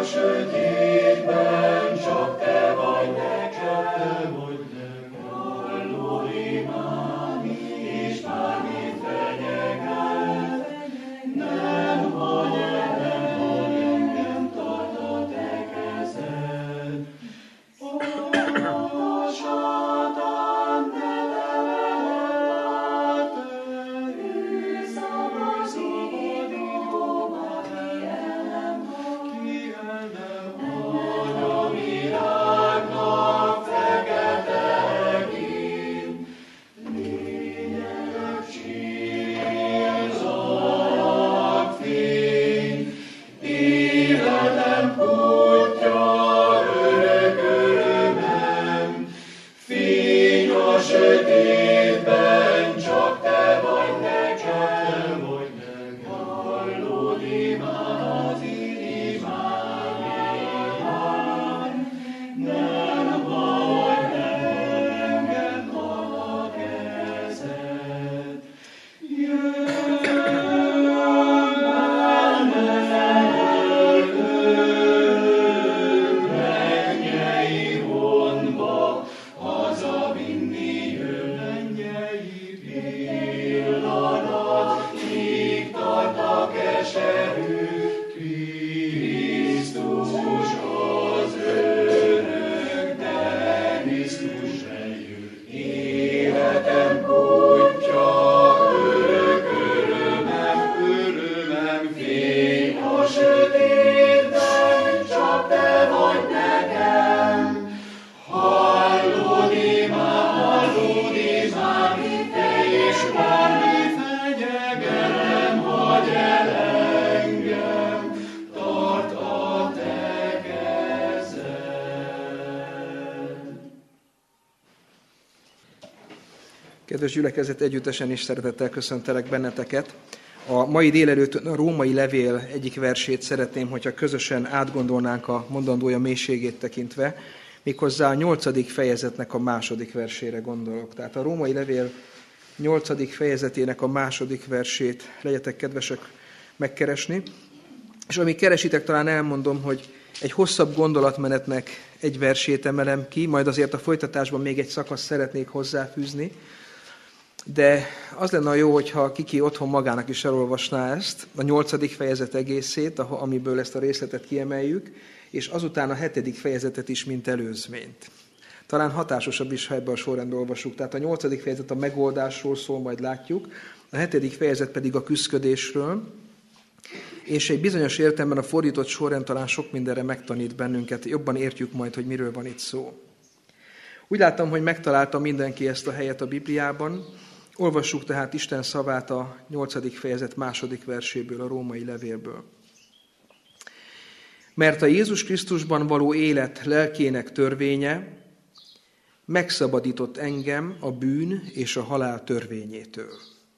sötétben csak te vagy nekem, hallod imám, és bármit fenyeget, nem hagy engem, tart a te kezed. A sátán ne lát, ő szabadító, ki el nem hagy a világnak fekete egén. Lények sír, zajak fény, életem kútja, örök örömem, fény a sötétben, csak te vagy nekem, hallod imádom, nem hagy engem, tart a kezed. Mennyei gondba, hazavinni jön, mennyei pillanat, míg tart a keserű Krisztus az örök, de Krisztus eljön. Életem kútja, örök örömem, fény a sötétben, csak te vagy nekem. Hallod imám, te és bármi fenyeget, nem hagy el engem, tart a te kezed. Kedves gyülekezet, együttesen is szeretettel köszöntelek benneteket. A mai délelőtt a római levél egyik versét szeretném, hogyha közösen átgondolnánk a mondandója mélységét tekintve, méghozzá a 8. fejezetnek a 2. versére gondolok. Tehát a római levél 8. fejezetének a 2. versét legyetek kedvesek megkeresni. És amíg keresitek, talán elmondom, hogy egy hosszabb gondolatmenetnek egy versét emelem ki, majd azért a folytatásban még egy szakaszt szeretnék hozzáfűzni, de az lenne jó, hogyha Kiki otthon magának is elolvasná ezt, a 8. fejezet egészét, amiből ezt a részletet kiemeljük, és azután a 7. fejezetet is, mint előzményt. Talán hatásosabb is, ha ebben a sorrendben olvassuk. Tehát a 8. fejezet a megoldásról szól, majd látjuk, a 7. fejezet pedig a küszködésről, és egy bizonyos értelemben a fordított sorrend talán sok mindenre megtanít bennünket, jobban értjük majd, hogy miről van itt szó. Úgy láttam, hogy megtalálta mindenki ezt a helyet a Bibliában. Olvassuk tehát Isten szavát a 8. fejezet 2. verséből, a római levélből. Mert a Jézus Krisztusban való élet lelkének törvénye megszabadított engem a bűn és a halál törvényétől.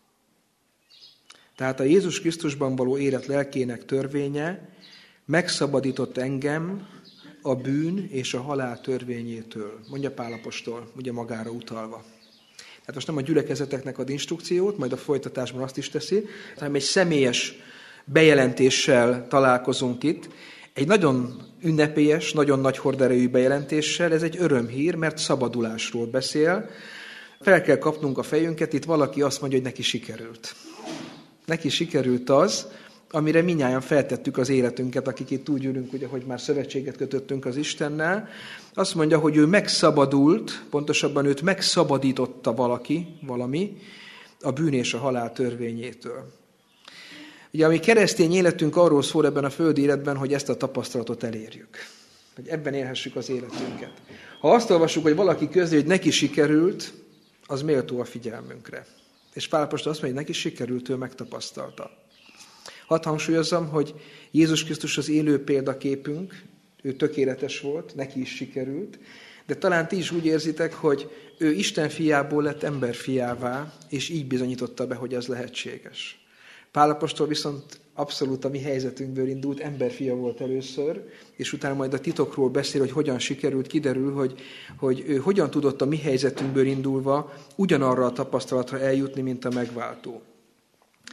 Tehát a Jézus Krisztusban való élet lelkének törvénye megszabadított engem a bűn és a halál törvényétől, mondja Pál apostol, ugye magára utalva. Tehát most nem a gyülekezeteknek ad instrukciót, majd a folytatásban azt is teszi, hanem egy személyes bejelentéssel találkozunk itt, egy nagyon ünnepélyes, nagyon nagy horderejű bejelentéssel, ez egy örömhír, mert szabadulásról beszél. Fel kell kapnunk a fejünket, itt valaki azt mondja, hogy neki sikerült. Neki sikerült az, amire mindnyájan feltettük az életünket, akik itt úgy ülünk, ugye, hogy már szövetséget kötöttünk az Istennel. Azt mondja, hogy ő megszabadult, pontosabban őt megszabadította valami a bűn és a halál törvényétől. Ugye a mi keresztény életünk arról szól ebben a földi életben, hogy ezt a tapasztalatot elérjük. Hogy ebben élhessük az életünket. Ha azt olvassuk, hogy valaki közli, hogy neki sikerült, az méltó a figyelmünkre. És Pál apostol azt mondja, hogy neki sikerült, ő megtapasztalta. Hadd hangsúlyozzam, hogy Jézus Krisztus az élő példaképünk, ő tökéletes volt, neki is sikerült, de talán ti is úgy érzitek, hogy ő Isten fiából lett ember fiává, és így bizonyította be, hogy ez lehetséges. Pál apostol viszont abszolút a mi helyzetünkből indult, emberfia volt először, és utána majd a titokról beszél, hogy hogyan sikerült, kiderül, hogy ő hogyan tudott a mi helyzetünkből indulva ugyanarra a tapasztalatra eljutni, mint a megváltó.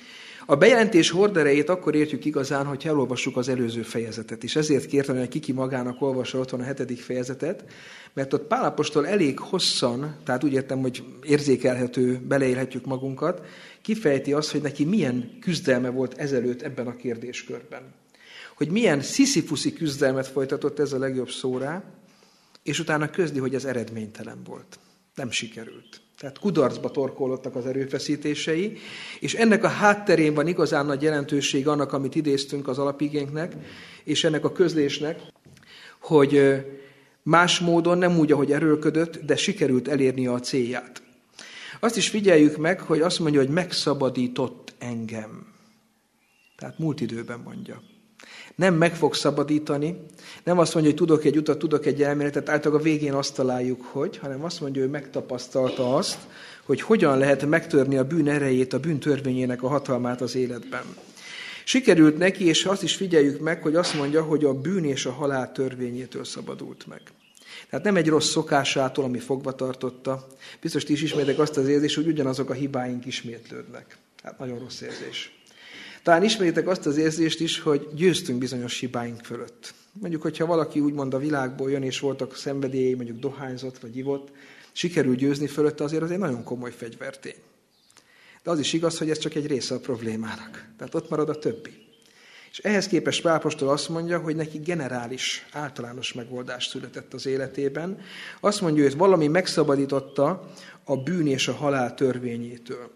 A bejelentés horderejét akkor értjük igazán, hogy elolvassuk az előző fejezetet is. Ezért kértem, hogy Kiki magának olvassa otthon a 7. fejezetet, mert ott Pál apostol elég hosszan, tehát úgy értem, hogy érzékelhető, beleélhetjük magunkat, kifejti azt, hogy neki milyen küzdelme volt ezelőtt ebben a kérdéskörben. Hogy milyen sziszifuszi küzdelmet folytatott, ez a legjobb szó rá, és utána közli, hogy ez eredménytelen volt. Nem sikerült. Tehát kudarcba torkollottak az erőfeszítései, és ennek a hátterén van igazán nagy jelentőség annak, amit idéztünk az alapigénknek, és ennek a közlésnek, hogy más módon, nem úgy, ahogy erőlködött, de sikerült elérnie a célját. Azt is figyeljük meg, hogy azt mondja, hogy megszabadított engem. Tehát múlt időben mondja. Nem meg fog szabadítani, nem azt mondja, hogy tudok egy utat, tudok egy elméletet, általában a végén azt találjuk, hanem azt mondja, hogy megtapasztalta azt, hogy hogyan lehet megtörni a bűn erejét, a bűn törvényének a hatalmát az életben. Sikerült neki, és azt is figyeljük meg, hogy azt mondja, hogy a bűn és a halál törvényétől szabadult meg. Tehát nem egy rossz szokásától, ami fogva tartotta. Biztos ti is ismétek azt az érzést, hogy ugyanazok a hibáink ismétlődnek. Hát nagyon rossz érzés. Talán ismeritek azt az érzést is, hogy győztünk bizonyos hibáink fölött. Mondjuk, hogyha valaki úgymond a világból jön, és voltak szenvedélyei, mondjuk dohányzott vagy ivott, sikerül győzni fölötte, azért az egy nagyon komoly fegyvertény. De az is igaz, hogy ez csak egy része a problémának. Tehát ott marad a többi. És ehhez képest Pál apostol azt mondja, hogy neki generális, általános megoldás született az életében. Azt mondja, hogy valami megszabadította a bűn és a halál törvényétől.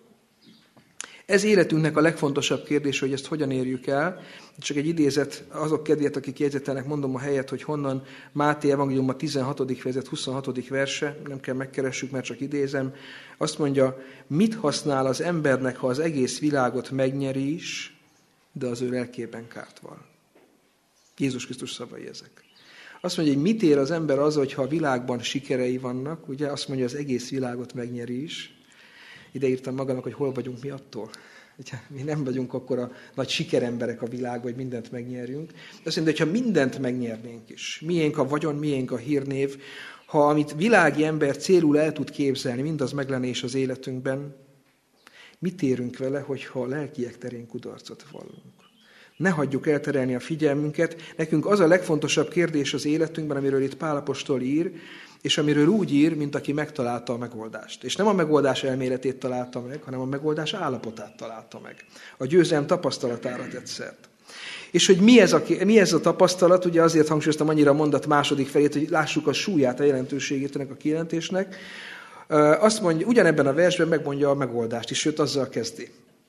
Ez életünknek a legfontosabb kérdés, hogy ezt hogyan érjük el. Csak egy idézet azok kedvéért, akik jegyzetelnek, mondom a helyet, hogy honnan Máté evangélium a 16. fejezet 26. verse, nem kell megkeressük, mert csak idézem. Azt mondja, mit használ az embernek, ha az egész világot megnyeri is, de az ő lelkében kárt van. Jézus Krisztus szavai ezek. Azt mondja, hogy mit ér az ember az, hogyha a világban sikerei vannak, ugye azt mondja, az egész világot megnyeri is. Ide írtam magamnak, hogy hol vagyunk mi attól. Ugye, mi nem vagyunk akkor a nagy sikeremberek a világban, hogy mindent megnyerjünk. Azt mondja, hogy ha mindent megnyernénk is, miénk a vagyon, miénk a hírnév, ha amit világi ember célul el tud képzelni, mindaz meglenés az életünkben, mit érünk vele, hogyha a lelkiek terén kudarcot vallunk? Ne hagyjuk elterelni a figyelmünket. Nekünk az a legfontosabb kérdés az életünkben, amiről itt Pál apostol ír, és amiről úgy ír, mint aki megtalálta a megoldást. És nem a megoldás elméletét találta meg, hanem a megoldás állapotát találta meg. A győzelem tapasztalatára tett szert. És hogy mi ez a tapasztalat, ugye azért hangsúlyoztam annyira a mondat második felét, hogy lássuk a súlyát, a jelentőségét ennek a kijelentésnek. Azt mondja, ugyanebben a versben megmondja a megoldást is, sőt azzal kezdi.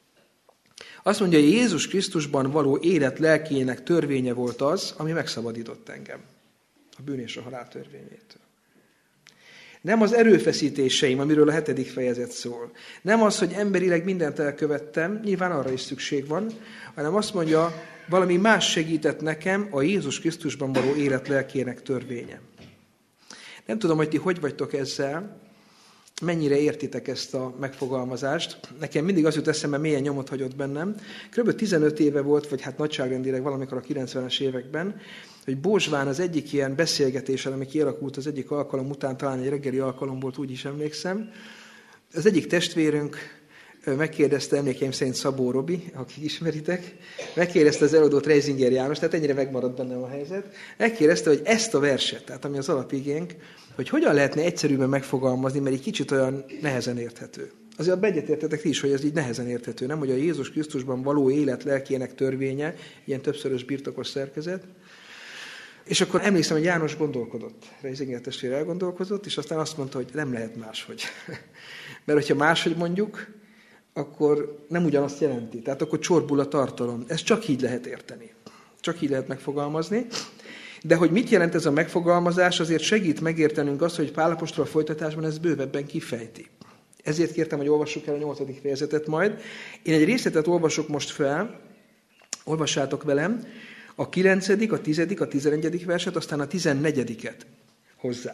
Azt mondja, hogy Jézus Krisztusban való élet lelkének törvénye volt az, ami megszabadított engem. A bűn és a halál törvényétől. Nem az erőfeszítéseim, amiről a 7. fejezet szól. Nem az, hogy emberileg mindent elkövettem, nyilván arra is szükség van, hanem azt mondja, valami más segített nekem, a Jézus Krisztusban való élet lelkének törvénye. Nem tudom, hogy ti hogy vagytok ezzel, mennyire értitek ezt a megfogalmazást. Nekem mindig az jut eszembe, mélyen nyomot hagyott bennem. Kb. 15 éve volt, vagy hát nagyságrendileg valamikor a 90-es években, hogy Bózsván az egyik ilyen beszélgetésen, ami kialakult az egyik alkalom után, talán egy reggeli alkalom volt, úgy is emlékszem, az egyik testvérünk megkérdezte, emlékeim szerint Szabó Robi, akik ismeritek, megkérdezte az előadót Reisinger János, tehát ennyire megmaradt bennem a helyzet, megkérdezte, hogy ezt a verset, tehát ami az alapigénk, hogy hogyan lehetne egyszerűbben megfogalmazni, mert egy kicsit olyan nehezen érthető. Azért egyetértetek ti is, hogy ez így nehezen érthető, nem? Hogy a Jézus Krisztusban való élet lelkének törvénye, ilyen többszörös birtokos szerkezet. És akkor emlékszem, hogy János gondolkodott, Reisinger testvér elgondolkozott, és aztán azt mondta, hogy nem lehet máshogy. Mert hogyha máshogy mondjuk, akkor nem ugyanazt jelenti. Tehát akkor csorbul a tartalom. Ezt csak így lehet érteni. Csak így lehet megfogalmazni. De hogy mit jelent ez a megfogalmazás, azért segít megértenünk azt, hogy Pál apostol a folytatásban ez bővebben kifejti. Ezért kértem, hogy olvassuk el a 8. fejezetet majd. Én egy részletet olvasok most fel, olvassátok velem, a 9., a 10., a 11. verset, aztán a 14. hozzá.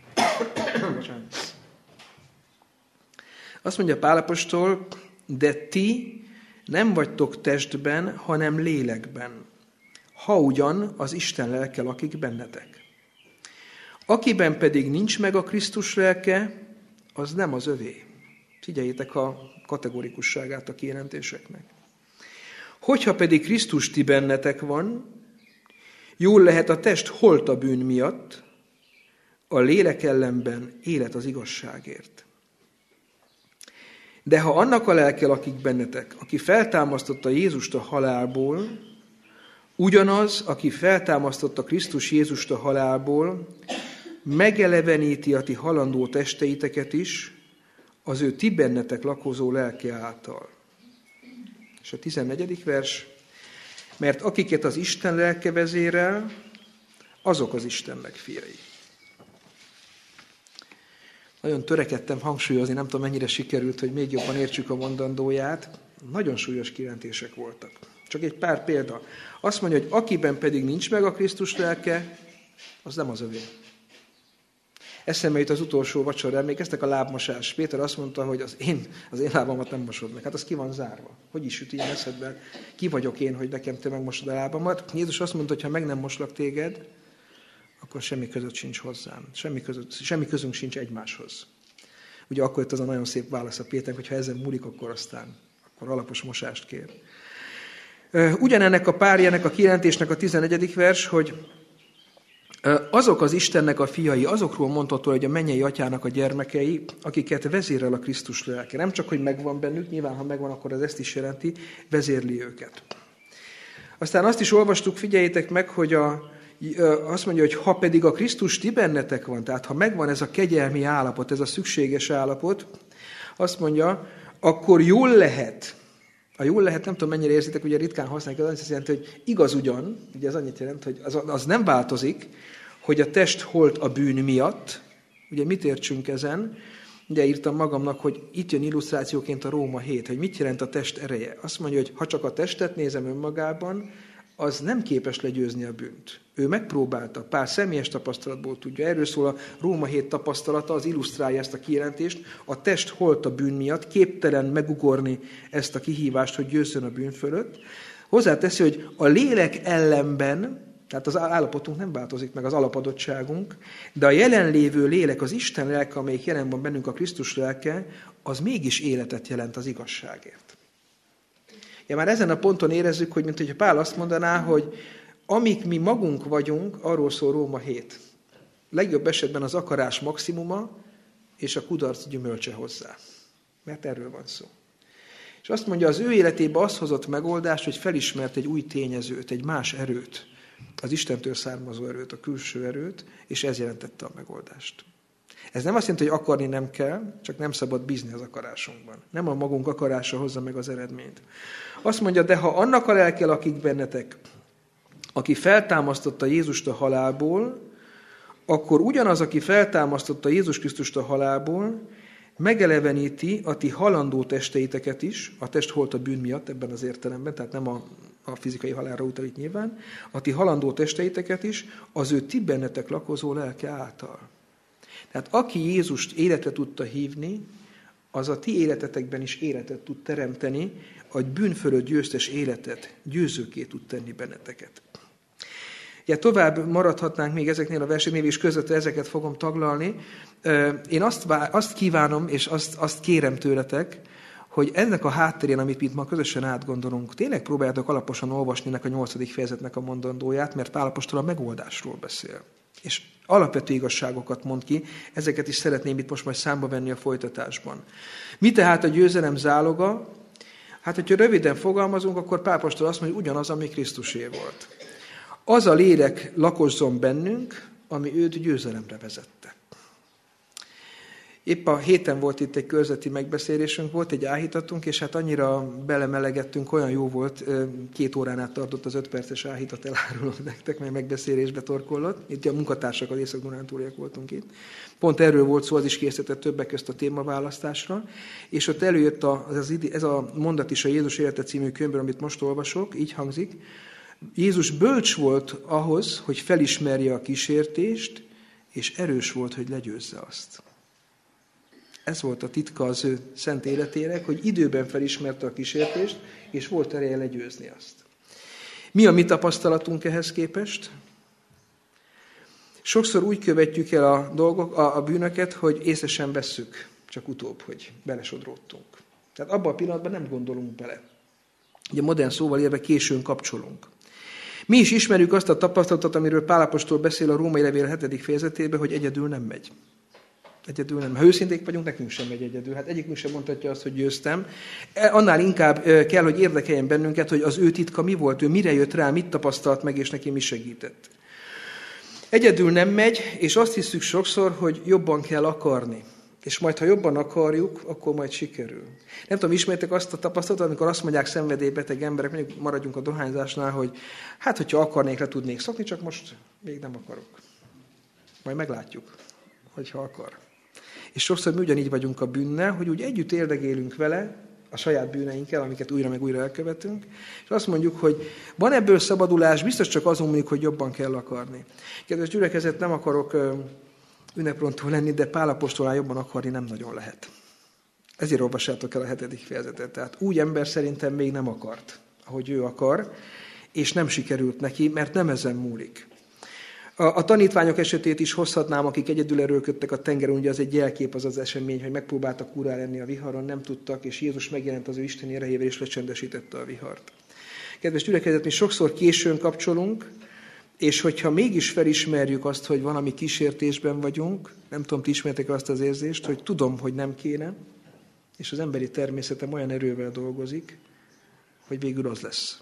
Azt mondja Pál apostol, de ti nem vagytok testben, hanem lélekben, ha ugyan az Isten lelke lakik bennetek. Akiben pedig nincs meg a Krisztus lelke, az nem az övé. Figyeljétek a kategorikusságát a kijelentéseknek. Hogyha pedig Krisztus ti bennetek van, jól lehet a test holt a bűn miatt, a lélek ellenben élet az igazságért. De ha annak a lelke lakik bennetek, aki feltámasztotta Jézust a halálból, ugyanaz, aki feltámasztotta Krisztus Jézust a halálból, megeleveníti a ti halandó testeiteket is, az ő ti bennetek lakozó lelke által. És a 14. vers, mert akiket az Isten lelke vezérel, azok az Istennek fiai. Nagyon törekedtem hangsúlyozni, nem tudom mennyire sikerült, hogy még jobban értsük a mondandóját. Nagyon súlyos kijelentések voltak. Csak egy pár példa. Azt mondja, hogy akiben pedig nincs meg a Krisztus lelke, az nem az övé. Eszembe jut az utolsó vacsora, emlékeztek a lábmosás. Péter azt mondta, hogy az én lábamat nem mosod meg. Hát az ki van zárva. Hogy is jut ilyen eszedbe? Ki vagyok én, hogy nekem te megmosod a lábamat? Jézus azt mondta, hogy ha meg nem moslak téged, akkor semmi között sincs hozzám. Semmi közünk sincs egymáshoz. Ugye akkor jött az a nagyon szép válasz a Péternek, hogy ha ezen múlik, akkor alapos mosást kér. Ugyanennek a párjának a kijelentésnek a 11. vers, hogy azok az Istennek a fiai, azokról mondható, hogy a mennyei atyának a gyermekei, akiket vezérel a Krisztus lelke. Nem csak, hogy megvan bennük, nyilván ha megvan, akkor ez ezt is jelenti, vezérli őket. Aztán azt is olvastuk, figyeljétek meg, hogy azt mondja, hogy ha pedig a Krisztus ti bennetek van, tehát ha megvan ez a kegyelmi állapot, ez a szükséges állapot, azt mondja, akkor jól lehet. A jól lehet, nem tudom mennyire érzitek, ugye ritkán használjuk, az azt jelenti, hogy igaz ugyan, ugye ez annyit jelent, hogy az nem változik, hogy a test holt a bűn miatt. Ugye mit értsünk ezen? Ugye írtam magamnak, hogy itt jön illusztrációként a Róma 7, hogy mit jelent a test ereje. Azt mondja, hogy ha csak a testet nézem önmagában, az nem képes legyőzni a bűnt. Ő megpróbálta, pár személyes tapasztalatból tudja. Erről szól a Róma 7 tapasztalata, az illusztrálja ezt a kijelentést. A test holt a bűn miatt, képtelen megugorni ezt a kihívást, hogy győzzön a bűn fölött. Hozzáteszi, hogy a lélek ellenben, tehát az állapotunk nem változik meg, az alapadottságunk, de a jelenlévő lélek, az Isten lelke, amelyik jelen van bennünk, a Krisztus lelke, az mégis életet jelent az igazságért. Ja, már ezen a ponton érezzük, hogy mint hogyha Pál azt mondaná, hogy amik mi magunk vagyunk, arról szól Róma 7. Legjobb esetben az akarás maximuma, és a kudarc gyümölcse hozzá. Mert erről van szó. És azt mondja, az ő életébe az hozott megoldást, hogy felismert egy új tényezőt, egy más erőt, az Istentől származó erőt, a külső erőt, és ez jelentette a megoldást. Ez nem azt jelenti, hogy akarni nem kell, csak nem szabad bízni az akarásunkban. Nem a magunk akarása hozza meg az eredményt. Azt mondja, de ha annak a lelke lakik bennetek, aki feltámasztotta Jézust a halálból, akkor ugyanaz, aki feltámasztotta Jézus Krisztust a halálból, megeleveníti a ti halandó testeiteket is, a test holt a bűn miatt ebben az értelemben, tehát nem a fizikai halálra utal itt nyilván, a ti halandó testeiteket is, az ő ti bennetek lakozó lelke által. Tehát aki Jézust életre tudta hívni, az a ti életetekben is életet tud teremteni, a bűn fölött győztes életet győzőké tud tenni benneteket. Ja, tovább maradhatnánk még ezeknél a verseknél, és közvetlenül ezeket fogom taglalni. Én azt kívánom, és azt kérem tőletek, hogy ennek a hátterén, amit itt ma közösen átgondolunk, tényleg próbáljátok alaposan olvasni ennek a 8. fejezetnek a mondandóját, mert Pál apostol a megoldásról beszél. És alapvető igazságokat mond ki, ezeket is szeretném itt most majd számba venni a folytatásban. Mi tehát a győzelem záloga? Hát, hogyha röviden fogalmazunk, akkor Pál apostol azt mondja, hogy ugyanaz, ami Krisztusé volt. Az a lélek lakozzon bennünk, ami őt győzelemre vezette. Épp a héten volt itt egy körzeti megbeszélésünk, volt egy áhítatunk, és hát annyira belemelegettünk, olyan jó volt, 2 órán át tartott az 5 perces áhítat, elárulom nektek, mert megbeszélésbe torkollott. Itt a munkatársak, az észak-dunántúliak voltunk itt. Pont erről volt szó, az is készített többek közt a témaválasztásra, és ott előjött ez a mondat is a Jézus élete című könyvből, amit most olvasok, így hangzik. Jézus bölcs volt ahhoz, hogy felismerje a kísértést, és erős volt, hogy legyőzze azt. Ez volt a titka az ő szent életének, hogy időben felismerte a kísértést, és volt ereje legyőzni azt. Mi a mi tapasztalatunk ehhez képest? Sokszor úgy követjük el a bűnöket, hogy észre sem vesszük, csak utóbb, hogy belesodródtunk. Tehát abban a pillanatban nem gondolunk bele. Ugye modern szóval élve későn kapcsolunk. Mi is ismerjük azt a tapasztalatot, amiről Pál apostol beszél a Római levél 7. fejezetében, hogy egyedül nem megy. Egyedül nem. Ha őszinték vagyunk, nekünk sem megy egyedül. Hát egyikünk sem mondhatja azt, hogy győztem. Annál inkább kell, hogy érdekeljen bennünket, hogy az ő titka mi volt, ő mire jött rá, mit tapasztalt meg, és neki mi segített. Egyedül nem megy, és azt hiszük sokszor, hogy jobban kell akarni. És majd, ha jobban akarjuk, akkor majd sikerül. Nem tudom, ismertek azt a tapasztalatot, amikor azt mondják szenvedélybeteg emberek, mondjuk maradjunk a dohányzásnál, hogy hát, hogyha akarnék, le tudnék szokni, csak most még nem akarok. Majd meglátjuk, hogyha akar. És sokszor mi ugyanígy vagyunk a bűnnel, hogy úgy együtt érdegélünk vele, a saját bűneinkkel, amiket újra meg újra elkövetünk, és azt mondjuk, hogy van ebből szabadulás, biztos csak azon mondjuk, hogy jobban kell akarni. Kedves gyülekezet, nem akarok ünneprontó lenni, de Pál apostolnál jobban akarni nem nagyon lehet. Ezért olvassátok el a 7. fejezetet. Tehát úgy ember szerintem még nem akart, ahogy ő akar, és nem sikerült neki, mert nem ezen múlik. A tanítványok esetét is hozhatnám, akik egyedül erőlködtek a tengeren, ugye az egy jelkép, az az esemény, hogy megpróbáltak úrrá lenni a viharon, nem tudtak, és Jézus megjelent az ő isteni erejével, és lecsendesítette a vihart. Kedves gyülekezet, mi sokszor későn kapcsolunk, és hogyha mégis felismerjük azt, hogy valami kísértésben vagyunk, nem tudom, ti ismertek azt az érzést, hogy tudom, hogy nem kéne, és az emberi természetem olyan erővel dolgozik, hogy végül az lesz.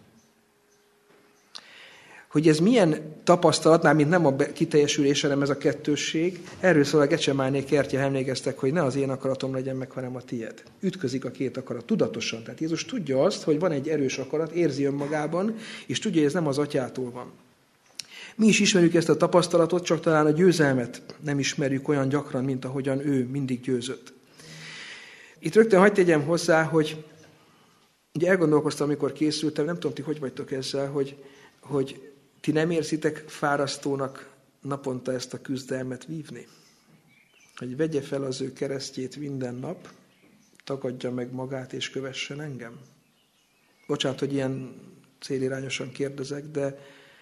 Hogy ez milyen tapasztalat, mármint nem a kiteljesülés, hanem ez a kettősség, erről szól a Gecsemáné kertje, emlékeztek, hogy ne az én akaratom legyen meg, hanem a tied. Ütközik a két akarat, tudatosan. Tehát Jézus tudja azt, hogy van egy erős akarat, érzi önmagában, és tudja, hogy ez nem az atyától van. Mi is ismerjük ezt a tapasztalatot, csak talán a győzelmet nem ismerjük olyan gyakran, mint ahogyan ő mindig győzött. Itt rögtön hadd tegyem hozzá, hogy ugye elgondolkoztam, amikor készültem, nem tudom, ti hogy vagytok ezzel, hogy ti nem érzitek fárasztónak naponta ezt a küzdelmet vívni? Hogy vegye fel az ő keresztjét minden nap, tagadja meg magát és kövessen engem? Bocsánat, hogy ilyen célirányosan kérdezek, de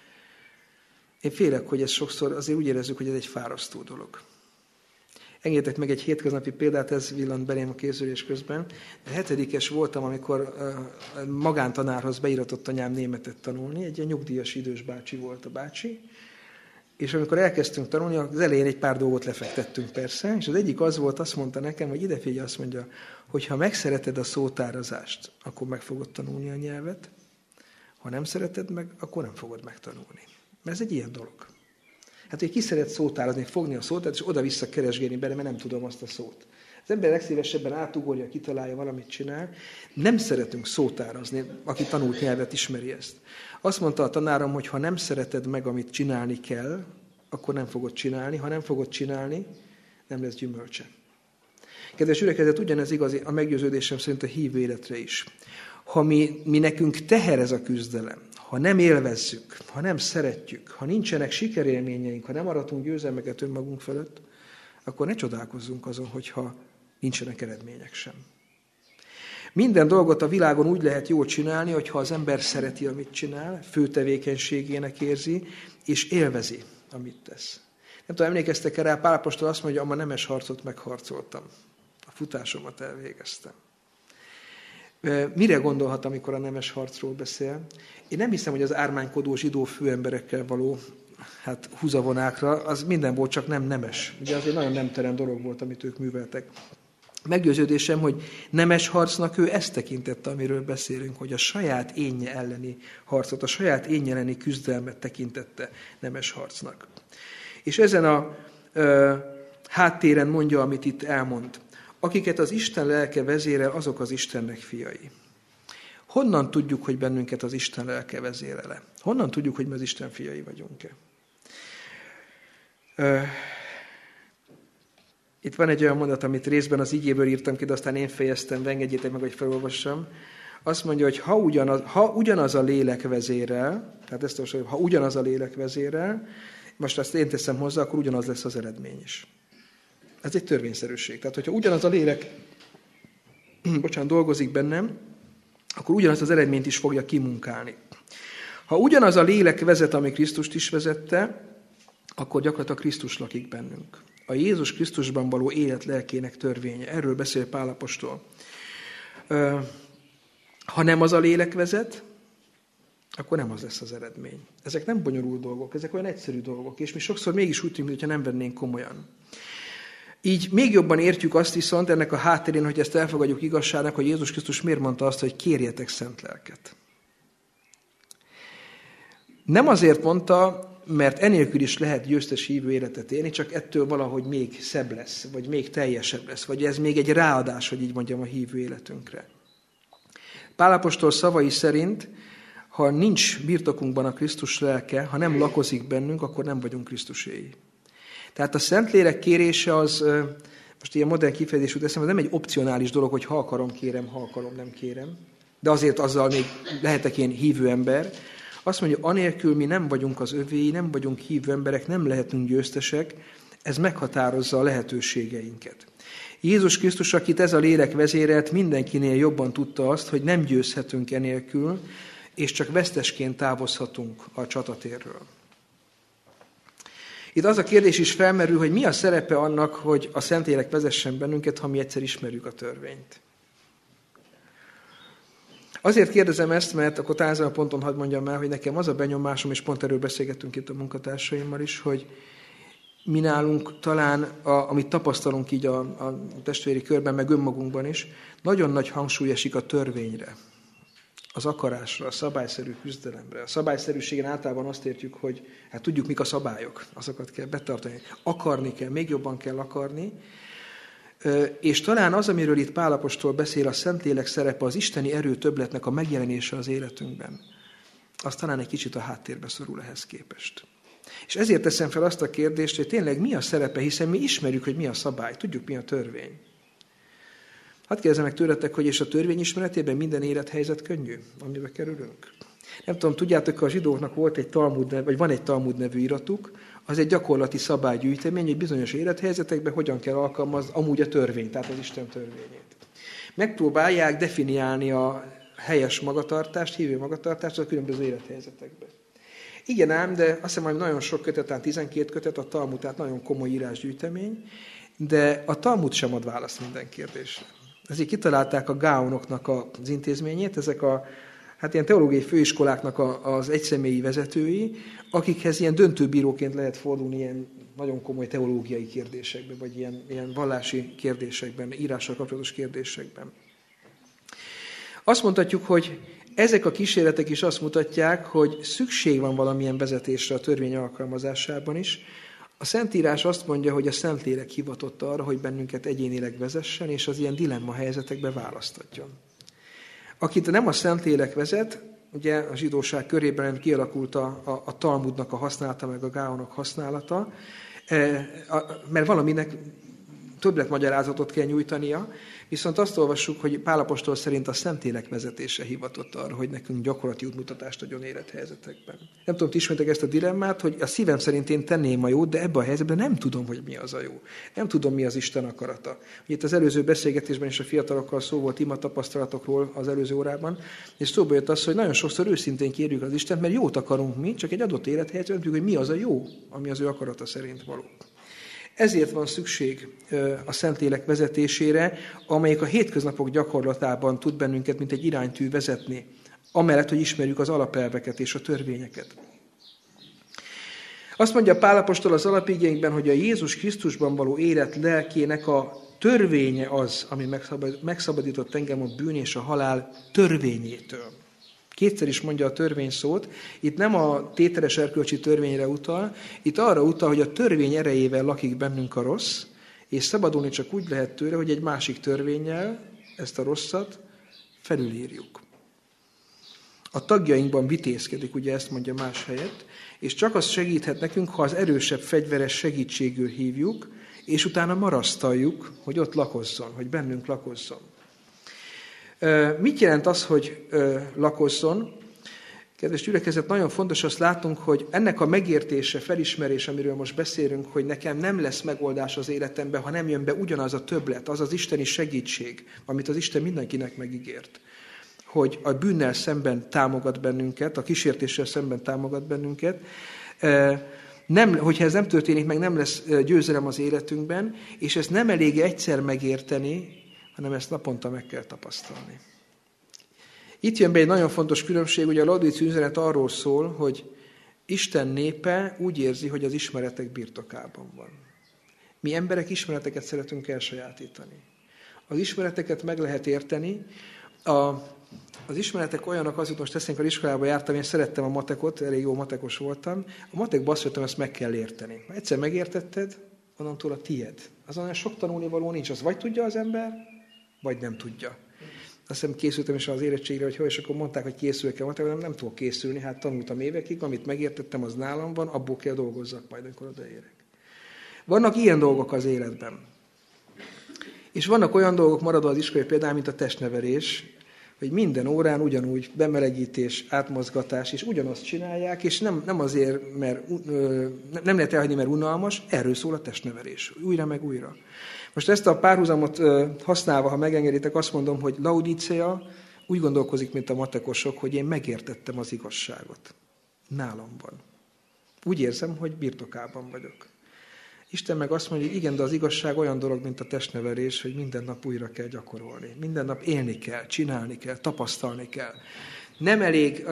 én félek, hogy ez sokszor azért úgy érezzük, hogy ez egy fárasztó dolog. Engedjetek meg egy hétköznapi példát, ez villant belém a készülés közben. 7-es voltam, amikor magántanárhoz beíratott anyám németet tanulni, egy ilyen nyugdíjas idős bácsi volt a bácsi, és amikor elkezdtünk tanulni, az elején egy pár dolgot lefektettünk persze, és az egyik az volt, azt mondta nekem, hogy ide figyelj, azt mondja, hogy ha megszereted a szótárazást, akkor meg fogod tanulni a nyelvet, ha nem szereted meg, akkor nem fogod megtanulni. Mert ez egy ilyen dolog. Hát, hogy ki szeret szótárazni, fogni a szót, és oda-vissza keresgélni bele, mert nem tudom azt a szót. Az ember legszívesebben átugorja, kitalálja, valamit csinál. Nem szeretünk szótárazni, aki tanult nyelvet ismeri ezt. Azt mondta a tanárom, hogy ha nem szereted meg, amit csinálni kell, akkor nem fogod csinálni. Ha nem fogod csinálni, nem lesz gyümölcse. Kedves gyülekezet, ugyanez igaz a meggyőződésem szerint a hívő életre is. Ha mi nekünk teher ez a küzdelem, ha nem élvezzük, ha nem szeretjük, ha nincsenek sikerélményeink, ha nem aratunk győzelmeket önmagunk fölött, akkor ne csodálkozzunk azon, hogyha nincsenek eredmények sem. Minden dolgot a világon úgy lehet jól csinálni, hogyha az ember szereti, amit csinál, fő tevékenységének érzi, és élvezi, amit tesz. Nem tudom, emlékeztek rá, Pál apostol azt mondja, hogy a nemes harcot megharcoltam. A futásomat elvégeztem. Mire gondolhat, amikor a nemes harcról beszél? Én nem hiszem, hogy az ármánykodó zsidó főemberekkel való húzavonákra, az minden volt, csak nem nemes. Ugye az egy nagyon nemtelen dolog volt, amit ők műveltek. Meggyőződésem, hogy nemes harcnak ő ezt tekintette, amiről beszélünk, hogy a saját énje elleni harcot, a saját énje elleni küzdelmet tekintette nemes harcnak. És ezen a háttéren mondja, amit itt elmond. Akiket az Isten lelke vezérel, azok az Istennek fiai. Honnan tudjuk, hogy bennünket az Isten lelke vezérele? Honnan tudjuk, hogy mi az Isten fiai vagyunk-e? Itt van egy olyan mondat, amit részben az igéből írtam ki, de aztán én fejeztem, de engedjétek meg, hogy felolvassam. Azt mondja, hogy ha ugyanaz a lélek vezérel, tehát ezt olvasom, ha ugyanaz a lélek vezérel, most ezt én teszem hozzá, akkor ugyanaz lesz az eredmény is. Ez egy törvényszerűség. Tehát, hogyha ugyanaz a lélek dolgozik bennem, akkor ugyanaz az eredményt is fogja kimunkálni. Ha ugyanaz a lélek vezet, ami Krisztust is vezette, akkor gyakorlatilag Krisztus lakik bennünk. A Jézus Krisztusban való élet lelkének törvénye. Erről beszél Pál apostol. Ha nem az a lélek vezet, akkor nem az lesz az eredmény. Ezek nem bonyolult dolgok, ezek olyan egyszerű dolgok, és mi sokszor mégis úgy tűnik, mintha nem vennénk komolyan. Így még jobban értjük azt viszont ennek a hátterén, hogy ezt elfogadjuk igazságnak, hogy Jézus Krisztus miért mondta azt, hogy kérjetek szent lelket. Nem azért mondta, mert enélkül is lehet győztes hívő életet élni, csak ettől valahogy még szebb lesz, vagy még teljesebb lesz, vagy ez még egy ráadás, hogy így mondjam, a hívő életünkre. Pál apostol szavai szerint, ha nincs birtokunkban a Krisztus lelke, ha nem lakozik bennünk, akkor nem vagyunk Krisztuséi. Tehát a Szentlélek kérése az, most ilyen modern kifejezés jut eszembe, nem egy opcionális dolog, hogy ha akarom, kérem, ha akarom, nem kérem. De azért azzal még lehetek én hívő ember. Azt mondja, anélkül mi nem vagyunk az övéi, nem vagyunk hívő emberek, nem lehetünk győztesek, ez meghatározza a lehetőségeinket. Jézus Krisztus, akit ez a lélek vezérelt, mindenkinél jobban tudta azt, hogy nem győzhetünk enélkül, és csak vesztesként távozhatunk a csatatérről. Itt az a kérdés is felmerül, hogy mi a szerepe annak, hogy a Szentlélek vezessen bennünket, ha mi egyszer ismerjük a törvényt. Azért kérdezem ezt, mert akkor talán ezen a ponton hadd mondjam el, hogy nekem az a benyomásom, és pont erről beszélgettünk itt a munkatársaimmal is, hogy mi nálunk talán, amit tapasztalunk így a testvéri körben, meg önmagunkban is, nagyon nagy hangsúly esik a törvényre, az akarásra, a szabályszerű küzdelemre. A szabályszerűségen általában azt értjük, hogy hát tudjuk, mik a szabályok, azokat kell betartani. Akarni kell, még jobban kell akarni. És talán az, amiről itt Pál apostol beszél, a Szentlélek szerepe, az isteni erő többletnek a megjelenése az életünkben, az talán egy kicsit a háttérbe szorul ehhez képest. És ezért teszem fel azt a kérdést, hogy tényleg mi a szerepe, hiszen mi ismerjük, hogy mi a szabály, tudjuk, mi a törvény. Hadd kérdezem meg tőletek, hogy és a törvény ismeretében minden élethelyzet könnyű, amiben kerülünk. Nem tudom, tudjátok, hogy a zsidóknak volt egy Talmud, vagy van egy Talmud nevű iratuk, az egy gyakorlati szabálygyűjtemény, hogy bizonyos élethelyzetekben hogyan kell alkalmazni amúgy a törvényt, tehát az Isten törvényét. Megpróbálják definiálni a helyes magatartást, hívő magatartást a különböző élethelyzetekben. Igen ám, de azt hiszem, hogy nagyon sok kötet, tehát 12 kötet a Talmud, tehát nagyon komoly írásgyűjtemény, de a Talmud sem ad választ minden kérdésre. Ezért kitalálták a Gaonoknak az intézményét, ezek ilyen teológiai főiskoláknak az egyszemélyi vezetői, akikhez ilyen döntőbíróként lehet fordulni ilyen nagyon komoly teológiai kérdésekben, vagy ilyen vallási kérdésekben, írással kapcsolatos kérdésekben. Azt mondhatjuk, hogy ezek a kísérletek is azt mutatják, hogy szükség van valamilyen vezetésre a törvény alkalmazásában is. A Szentírás azt mondja, hogy a Szentlélek hivatott arra, hogy bennünket egyénileg vezessen, és az ilyen dilemma helyzetekbe választatjon. Akit nem a Szentlélek vezet, ugye a zsidóság körében kialakult a Talmudnak a használata, meg a Gaonok használata, mert valaminek többletmagyarázatot kell nyújtania, viszont azt olvassuk, hogy Pál apostol szerint a Szentlélek vezetése hivatott arra, hogy nekünk gyakorlati útmutatást adjon élethelyzetekben. Nem tudom, ti ismertek ezt a dilemmát, hogy a szívem szerint én tenném a jót, de ebben a helyzetben nem tudom, hogy mi az a jó. Nem tudom, mi az Isten akarata. Ugye itt az előző beszélgetésben is a fiatalokkal szó volt ima tapasztalatokról az előző órában, és szóba jött az, hogy nagyon sokszor őszintén kérjük az Istent, mert jót akarunk mi, csak egy adott élethelyzetben tudjuk, hogy mi az a jó, ami az ő akarata szerint való. Ezért van szükség a Szentlélek vezetésére, amelyik a hétköznapok gyakorlatában tud bennünket, mint egy iránytű vezetni, amellett, hogy ismerjük az alapelveket és a törvényeket. Azt mondja Pál apostol az alapigénkben, hogy a Jézus Krisztusban való élet lelkének a törvénye az, ami megszabadított engem a bűn és a halál törvényétől. Kétszer is mondja a törvény szót, itt nem a tételes erkölcsi törvényre utal, itt arra utal, hogy a törvény erejével lakik bennünk a rossz, és szabadulni csak úgy lehet tőle, hogy egy másik törvénnyel ezt a rosszat felülírjuk. A tagjainkban vitézkedik, ugye ezt mondja más helyett, és csak az segíthet nekünk, ha az erősebb fegyveres segítségül hívjuk, és utána marasztaljuk, hogy ott lakozzon, hogy bennünk lakozzon. Mit jelent az, hogy lakozzon? Kedves gyülekezet, nagyon fontos azt látunk, hogy ennek a megértése, felismerése, amiről most beszélünk, hogy nekem nem lesz megoldás az életemben, ha nem jön be ugyanaz a többlet, az az isteni segítség, amit az Isten mindenkinek megígért, hogy a bűnnel szemben támogat bennünket, a kísértéssel szemben támogat bennünket. Hogyha ez nem történik meg, nem lesz győzelem az életünkben, és ezt nem elég egyszer megérteni, hanem ezt naponta meg kell tapasztalni. Itt jön be egy nagyon fontos különbség, ugye a Laudíciai üzenet arról szól, hogy Isten népe úgy érzi, hogy az ismeretek birtokában van. Mi emberek ismereteket szeretünk elsajátítani. Az ismereteket meg lehet érteni. Az ismeretek olyanok, azért most teszünk, a iskolába jártam, én szerettem a matekot, elég jó matekos voltam. A matekban azt jöttem, ezt meg kell érteni. Ha egyszer megértetted, onnantól a tied. Azon sok tanulnivaló nincs, az vagy tudja az ember, vagy nem tudja. Azt hiszem készültem is az érettségre, és akkor mondták, hogy készülök-e matekban, nem tudok készülni, hát tanultam évekig, amit megértettem, az nálam van, abból kell dolgozzak majd, amikor odaérek. Vannak ilyen dolgok az életben. És vannak olyan dolgok maradva az iskolai például, mint a testnevelés, hogy minden órán ugyanúgy bemelegítés, átmozgatás, és ugyanazt csinálják, és nem azért, mert nem lehet elhagyni, mert unalmas, erről szól a testnevelés. Újra meg újra. Most ezt a párhuzamot használva, ha megengeditek, azt mondom, hogy Laudícea úgy gondolkozik, mint a matekosok, hogy én megértettem az igazságot. Nálam van. Úgy érzem, hogy birtokában vagyok. Isten meg azt mondja, hogy igen, de az igazság olyan dolog, mint a testnevelés, hogy minden nap újra kell gyakorolni. Minden nap élni kell, csinálni kell, tapasztalni kell. Nem elég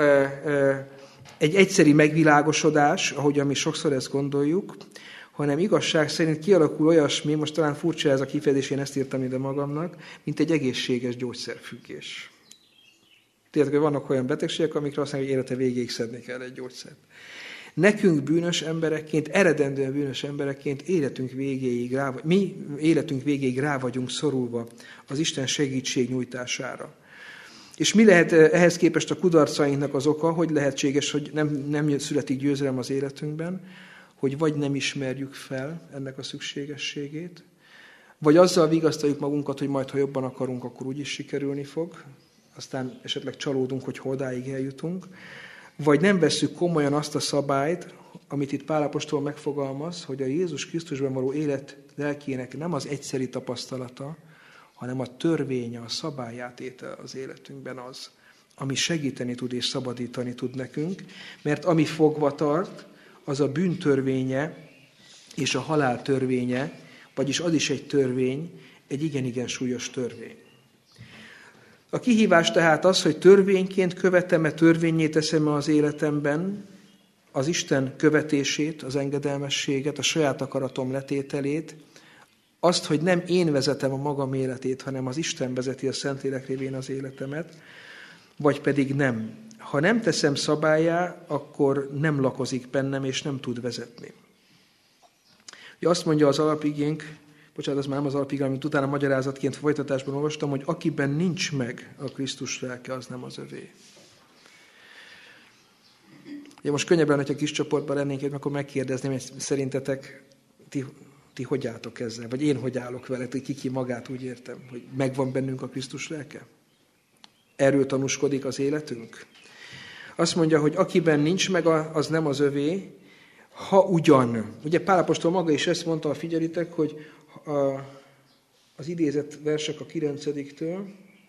egy egyszeri megvilágosodás, ahogy mi sokszor ezt gondoljuk, hanem igazság szerint kialakul olyasmi, most talán furcsa ez a kifejezés, én ezt írtam ide magamnak, mint egy egészséges gyógyszerfüggés. Tudjátok, hogy vannak olyan betegségek, amikre azt mondják, hogy élete végéig szedni kell egy gyógyszert. Nekünk bűnös emberekként, eredendően bűnös emberekként mi életünk végéig rá vagyunk szorulva az Isten segítségnyújtására. És mi lehet ehhez képest a kudarcainknak az oka, hogy lehetséges, hogy nem születik győzelem az életünkben, hogy vagy nem ismerjük fel ennek a szükségességét, vagy azzal vigasztaljuk magunkat, hogy majd, ha jobban akarunk, akkor úgyis sikerülni fog, aztán esetleg csalódunk, hogy odáig eljutunk, vagy nem vesszük komolyan azt a szabályt, amit itt Pál apostol megfogalmaz, hogy a Jézus Krisztusban való élet lelkének nem az egyszeri tapasztalata, hanem a törvénye, a szabályátétel az életünkben az, ami segíteni tud és szabadítani tud nekünk, mert ami fogva tart, az a bűn törvénye és a halál törvénye, vagyis az is egy törvény, egy igen-igen súlyos törvény. A kihívás tehát az, hogy törvényként követem-e, törvényé teszem-e az életemben az Isten követését, az engedelmességet, a saját akaratom letételét, azt, hogy nem én vezetem a magam életét, hanem az Isten vezeti a Szentlélek révén az életemet, vagy pedig nem. Ha nem teszem szabállyá, akkor nem lakozik bennem, és nem tud vezetni. Ugye azt mondja az alapigénk, bocsánat, az már nem az alapigény, amit utána magyarázatként folytatásban olvastam, hogy akiben nincs meg a Krisztus lelke, az nem az övé. Ugye most könnyebb lenne, hogyha kis csoportban lennénk, akkor megkérdezném, hogy szerintetek ti hogy álltok ezzel? Vagy én hogy állok vele? Ki magát úgy értem, hogy megvan bennünk a Krisztus lelke? Erről tanúskodik az életünk? Azt mondja, hogy akiben nincs meg, az nem az övé, ha ugyan. Ugye Pál apostol maga is ezt mondta, figyelitek, hogy az idézett versek a 9-től,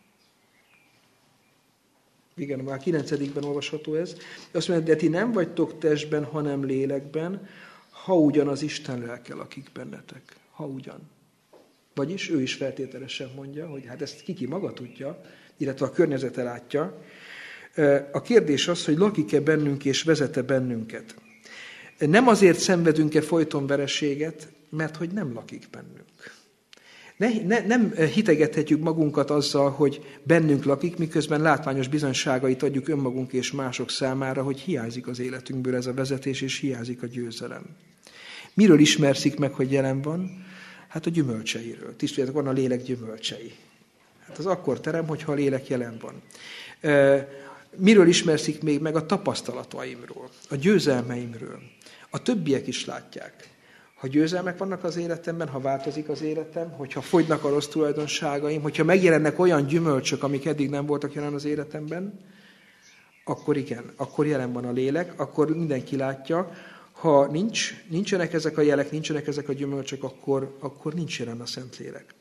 igen, már 9-ben olvasható ez, azt mondja, de ti nem vagytok testben, hanem lélekben, ha ugyan az Isten lelke lakik bennetek. Ha ugyan. Vagyis ő is feltételesen mondja, hogy hát ezt ki maga tudja, illetve a környezete látja. A kérdés az, hogy lakik-e bennünk és vezet-e bennünket. Nem azért szenvedünk-e folyton vereséget, mert hogy nem lakik bennünk. Nem hitegethetjük magunkat azzal, hogy bennünk lakik, miközben látványos bizonyságait adjuk önmagunk és mások számára, hogy hiányzik az életünkből ez a vezetés, és hiányzik a győzelem. Miről ismerszik meg, hogy jelen van? Hát a gyümölcseiről. Tiszteletek, van a lélek gyümölcsei. Hát az akkor terem, hogyha a lélek jelen van. Miről ismerszik még meg? A tapasztalataimról, a győzelmeimről. A többiek is látják. Ha győzelmek vannak az életemben, ha változik az életem, hogyha fogynak a rossz tulajdonságaim, hogyha megjelennek olyan gyümölcsök, amik eddig nem voltak jelen az életemben, akkor igen, akkor jelen van a lélek, akkor mindenki látja. Ha nincsenek ezek a jelek, nincsenek ezek a gyümölcsök, akkor nincs jelen a Szentlélek.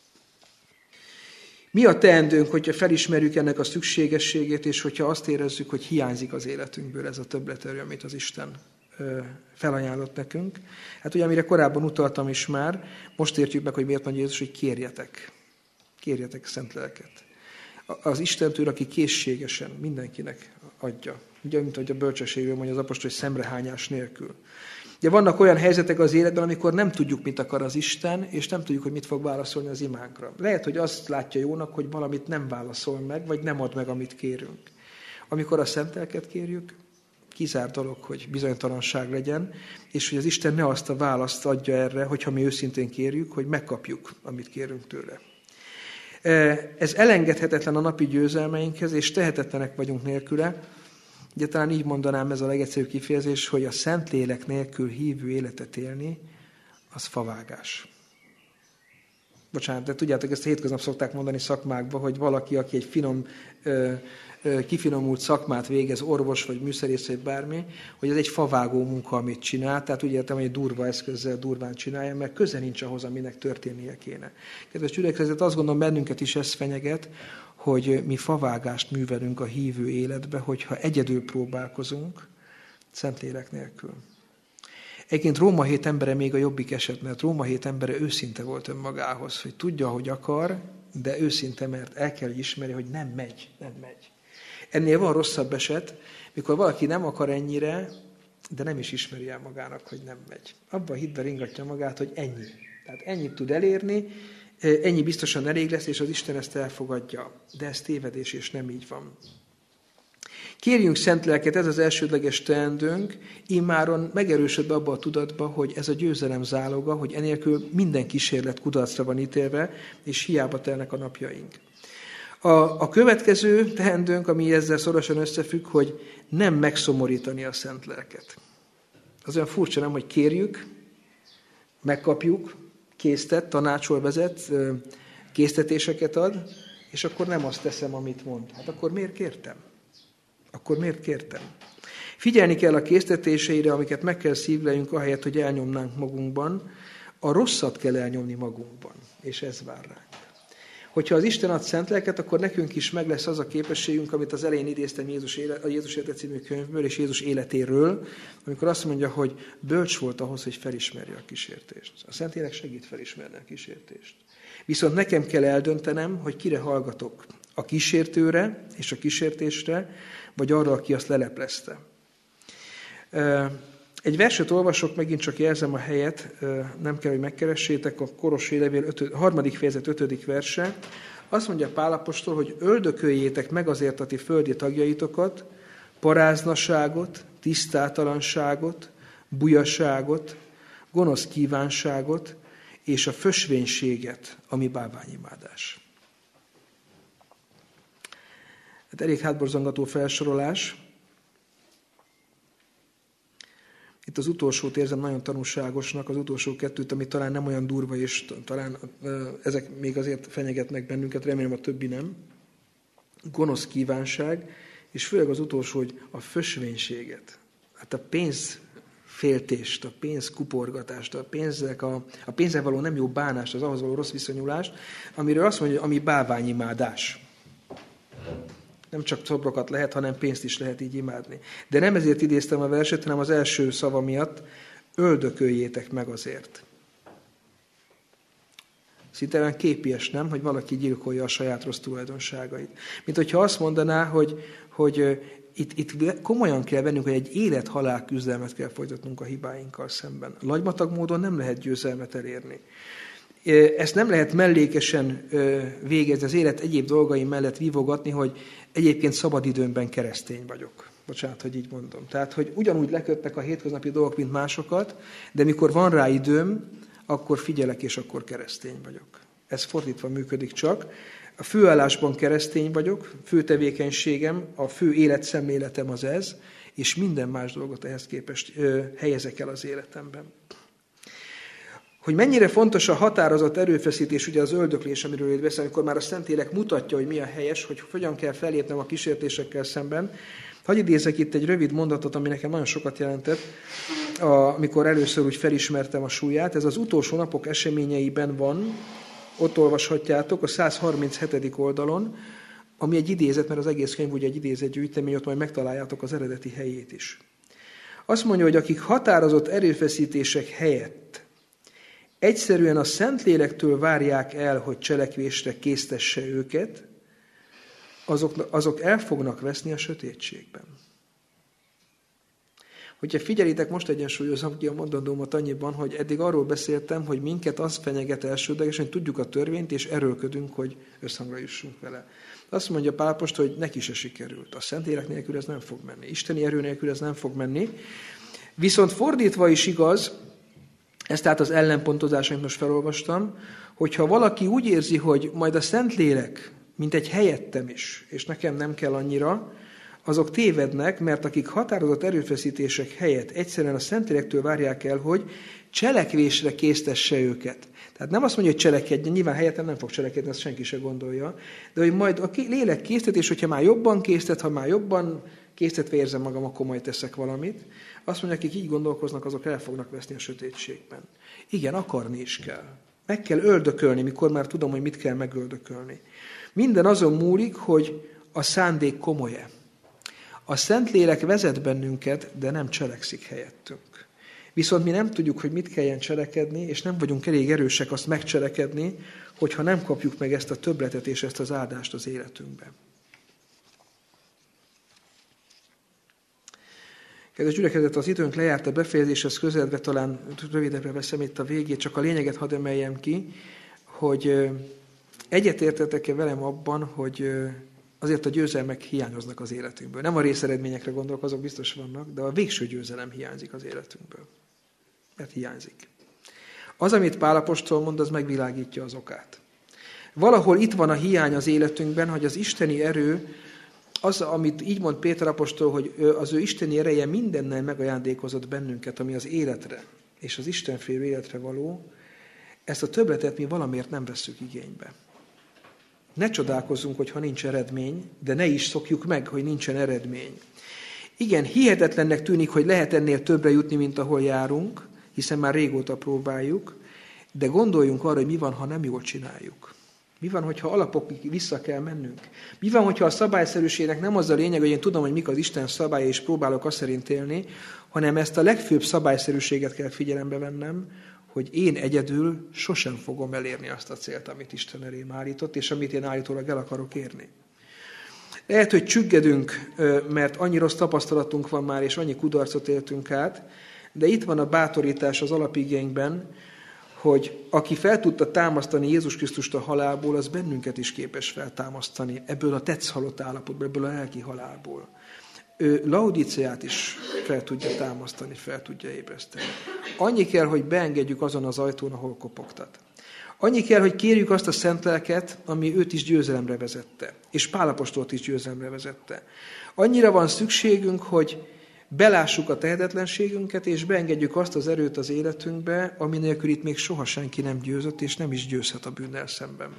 Mi a teendőnk, hogyha felismerjük ennek a szükségességét, és hogyha azt érezzük, hogy hiányzik az életünkből ez a többleterő, amit az Isten felajánlott nekünk? Hát ugye, amire korábban utaltam is már, most értjük meg, hogy miért mondja Jézus, hogy kérjetek. Kérjetek Szent Lelket. az Istentől, aki készségesen mindenkinek adja. Ugye, mint ahogy a bölcsességről mondja az apostol, hogy szemrehányás nélkül. Ugye vannak olyan helyzetek az életben, amikor nem tudjuk, mit akar az Isten, és nem tudjuk, hogy mit fog válaszolni az imánkra. Lehet, hogy azt látja jónak, hogy valamit nem válaszol meg, vagy nem ad meg, amit kérünk. Amikor a szent lelket kérjük, kizárt dolog, hogy bizonytalanság legyen, és hogy az Isten ne azt a választ adja erre, hogyha mi őszintén kérjük, hogy megkapjuk, amit kérünk tőle. Ez elengedhetetlen a napi győzelmeinkhez, és tehetetlenek vagyunk nélküle. Ugye talán így mondanám, ez a legegyszerűbb kifejezés, hogy a Szentlélek nélkül hívő életet élni, az favágás. Bocsánat, de tudjátok, ezt a hétköznap szokták mondani szakmákban, hogy valaki, aki egy kifinomult szakmát végez, orvos, vagy műszerész, vagy bármi, hogy ez egy favágó munka, amit csinál, tehát úgy értem, hogy egy durva eszközzel durván csinálja, mert köze nincs ahhoz, aminek történnie kéne. Kedves gyülekezet, azt gondolom, bennünket is ez fenyeget, hogy mi favágást művelünk a hívő életbe, hogyha egyedül próbálkozunk, Szentlélek nélkül. Egyébként Róma 7 embere még a jobbik eset, mert Róma 7 embere őszinte volt önmagához, hogy tudja, hogy akar, de őszinte, mert el kell, hogy ismeri, hogy nem megy. Ennél van rosszabb eset, mikor valaki nem akar ennyire, de nem is ismeri el magának, hogy nem megy. Abban a hitben ringatja magát, hogy ennyi. Tehát ennyit tud elérni, ennyi biztosan elég lesz, és az Isten ezt elfogadja. De ez tévedés, és nem így van. Kérjünk szent lelket, ez az elsődleges teendőnk, immáron megerősödve abba a tudatba, hogy ez a győzelem záloga, hogy enélkül minden kísérlet kudarcra van ítélve, és hiába telnek a napjaink. A következő teendőnk, ami ezzel szorosan összefügg, hogy nem megszomorítani a szent lelket. Az olyan furcsa, nem, hogy kérjük, megkapjuk, késztet, tanácsol, vezet, késztetéseket ad, és akkor nem azt teszem, amit mond. Hát akkor miért kértem? Figyelni kell a késztetéseire, amiket meg kell szívleljünk, ahelyett, hogy elnyomnánk magunkban. A rosszat kell elnyomni magunkban, és ez vár ránk. Hogyha az Isten ad szent lelket, akkor nekünk is meg lesz az a képességünk, amit az elején idéztem a Jézus élete című könyvből és Jézus életéről, amikor azt mondja, hogy bölcs volt ahhoz, hogy felismerje a kísértést. A Szentlélek segít felismerni a kísértést. Viszont nekem kell eldöntenem, hogy kire hallgatok. A kísértőre és a kísértésre, vagy arra, aki azt leleplezte. Egy verset olvasok, megint csak jelzem a helyet, nem kell, hogy megkeressétek, a Kolossé levél 3. fejezet 5. verse. Azt mondja Pál apostol, hogy öldököljétek meg azért a ti földi tagjaitokat, paráznaságot, tisztátalanságot, bujaságot, gonosz kívánságot és a fösvénységet, ami bálványimádás. Hát elég hátborzongató felsorolás. Itt az utolsót érzem nagyon tanulságosnak, az utolsó kettőt, ami talán nem olyan durva, és talán ezek még azért fenyegetnek bennünket, remélem a többi nem. Gonosz kívánság, és főleg az utolsó, hogy a fösvénységet. Hát a pénzféltést, a pénzkuporgatást, a pénzzel való nem jó bánást, az ahhoz való rossz viszonyulást, amiről azt mondja, ami bálványimádás. Nem csak szobrokat lehet, hanem pénzt is lehet így imádni. De nem ezért idéztem a verset, hanem az első szava miatt, öldököljétek meg azért. Szinte olyan képies, nem, hogy valaki gyilkolja a saját rossz tulajdonságait. Mint hogyha azt mondaná, hogy itt komolyan kell vennünk, hogy egy élet-halál küzdelmet kell folytatnunk a hibáinkkal szemben. Lagymatag módon nem lehet győzelmet elérni. Ezt nem lehet mellékesen végezni, az élet egyéb dolgai mellett vívogatni, hogy egyébként szabadidőmben keresztény vagyok. Bocsánat, hogy így mondom. Tehát, hogy ugyanúgy lekötnek a hétköznapi dolgok, mint másokat, de mikor van rá időm, akkor figyelek, és akkor keresztény vagyok. Ez fordítva működik csak. A főállásban keresztény vagyok, fő tevékenységem, a fő életszemléletem az ez, és minden más dolgot ehhez képest helyezek el az életemben. Hogy mennyire fontos a határozott erőfeszítés, ugye az öldöklés, amiről itt beszél, amikor már a Szentlélek mutatja, hogy mi a helyes, hogy hogyan kell fellépnem a kísértésekkel szemben. Hadd idézek itt egy rövid mondatot, ami nekem nagyon sokat jelentett, amikor először úgy felismertem a súlyát. Ez az utolsó napok eseményeiben van, ott olvashatjátok, a 137. oldalon, ami egy idézet, mert az egész könyv ugye egy idézetgyűjtemény, ott majd megtaláljátok az eredeti helyét is. Azt mondja, hogy akik határozott erőfeszítések helyett egyszerűen a Szentlélektől várják el, hogy cselekvésre késztesse őket, azok el fognak veszni a sötétségben. Hogyha figyelitek, most egyensúlyozom ki a mondandómat annyiban, hogy eddig arról beszéltem, hogy minket az fenyeget elsődlegesen, hogy tudjuk a törvényt, és erőlködünk, hogy összhangra jussunk vele. Azt mondja Pál apostol, hogy neki se sikerült. A Szentlélek nélkül ez nem fog menni. Isteni erő nélkül ez nem fog menni. Viszont fordítva is igaz, ezt tehát az ellenpontozás, amit most felolvastam, hogyha valaki úgy érzi, hogy majd a Szentlélek, mint egy helyettem is, és nekem nem kell annyira, azok tévednek, mert akik határozott erőfeszítések helyett egyszerűen a Szentlélektől várják el, hogy cselekvésre késztesse őket. Tehát nem azt mondja, hogy cselekedjen, nyilván helyettem nem fog cselekedni, azt senki se gondolja, de hogy majd a lélek késztet, és hogyha már jobban késztet, ha már jobban késztetve érzem magam, akkor majd teszek valamit. Azt mondja, akik így gondolkoznak, azok el fognak veszni a sötétségben. Igen, akarni is kell. Meg kell öldökölni, mikor már tudom, hogy mit kell megöldökölni. Minden azon múlik, hogy a szándék komoly-e. A Szentlélek vezet bennünket, de nem cselekszik helyettünk. Viszont mi nem tudjuk, hogy mit kelljen cselekedni, és nem vagyunk elég erősek azt megcselekedni, hogyha nem kapjuk meg ezt a többletet és ezt az áldást az életünkben. Kedves gyülekezet, az időnk lejárt, a befejezéshez közeledve, talán rövidebbre veszem itt a végét, csak a lényeget hadd emeljem ki, hogy egyetértetek-e velem abban, hogy azért a győzelmek hiányoznak az életünkből. Nem a részeredményekre gondolok, azok biztos vannak, de a végső győzelem hiányzik az életünkből. Mert hiányzik. Az, amit Pál apostol mond, az megvilágítja az okát. Valahol itt van a hiány az életünkben, hogy az isteni erő, az, amit így mond Péter apostol, hogy az ő isteni ereje mindennel megajándékozott bennünket, ami az életre és az istenfélő életre való, ezt a többletet mi valamiért nem vesszük igénybe. Ne csodálkozzunk, hogyha nincs eredmény, de ne is szokjuk meg, hogy nincsen eredmény. Igen, hihetetlennek tűnik, hogy lehet ennél többre jutni, mint ahol járunk, hiszen már régóta próbáljuk, de gondoljunk arra, hogy mi van, ha nem jól csináljuk. Mi van, hogyha alapokig vissza kell mennünk? Mi van, hogyha a szabályszerűségnek nem az a lényeg, hogy én tudom, hogy mik az Isten szabálya, és próbálok azt szerint élni, hanem ezt a legfőbb szabályszerűséget kell figyelembe vennem, hogy én egyedül sosem fogom elérni azt a célt, amit Isten elém állított, és amit én állítólag el akarok érni. Lehet, hogy csüggedünk, mert annyi rossz tapasztalatunk van már, és annyi kudarcot éltünk át, de itt van a bátorítás az alapigényben, hogy aki fel tudta támasztani Jézus Krisztust a halálból, az bennünket is képes feltámasztani ebből a tetszhalott állapotból, ebből a lelki halálból. Ő Laodiceát is fel tudja támasztani, fel tudja ébreszteni. Annyi kell, hogy beengedjük azon az ajtón, ahol kopogtat. Annyi kell, hogy kérjük azt a szent lelket, ami őt is győzelemre vezette, és Pál apostolt is győzelemre vezette. Annyira van szükségünk, hogy belássuk a tehetetlenségünket, és beengedjük azt az erőt az életünkbe, ami nélkül itt még soha senki nem győzött, és nem is győzhet a bűnnel szemben.